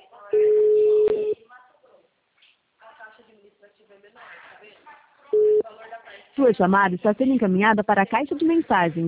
Sua chamada está sendo encaminhada para a caixa de mensagens.